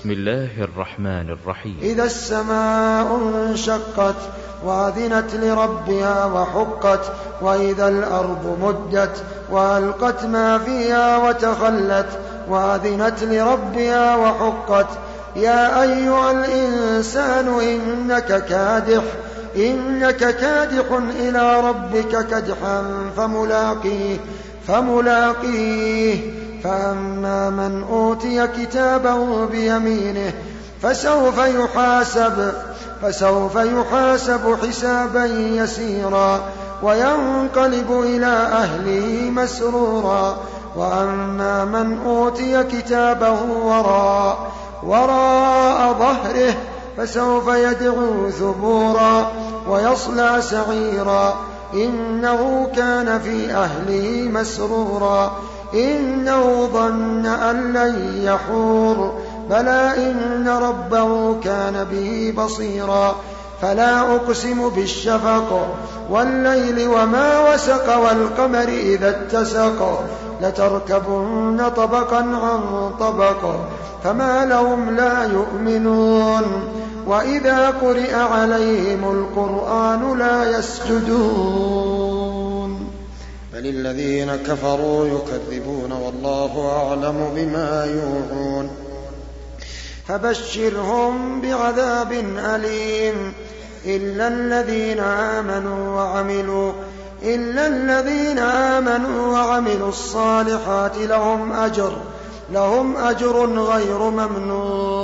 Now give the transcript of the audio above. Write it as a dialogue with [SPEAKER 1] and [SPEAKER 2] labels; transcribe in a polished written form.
[SPEAKER 1] بسم الله الرحمن الرحيم.
[SPEAKER 2] إذا السماء انشقت وأذنت لربها وحقت وإذا الأرض مدت وألقت ما فيها وتخلت وأذنت لربها وحقت يا أيها الإنسان إنك كادح إلى ربك كدحا فملاقيه فأما من أوتي كتابه بيمينه فسوف يحاسب حسابا يسيرا وينقلب إلى أهله مسرورا وأما من أوتي كتابه وراء ظهره فسوف يدعو ثبورا ويصلى سعيرا إنه كان في أهله مسرورا إنه ظن أن لن يحور بلى إن ربه كان به بصيرا فلا أقسم بالشفق والليل وما وسق والقمر إذا اتسق لتركبن طبقا عن طبق فما لهم لا يؤمنون وإذا قرئ عليهم القرآن لا يسجدون بل الذين كفروا يكذبون والله أعلم بما يوعون فبشرهم بعذاب أليم إلا الذين آمنوا وعملوا الصالحات لهم أجر غير ممنون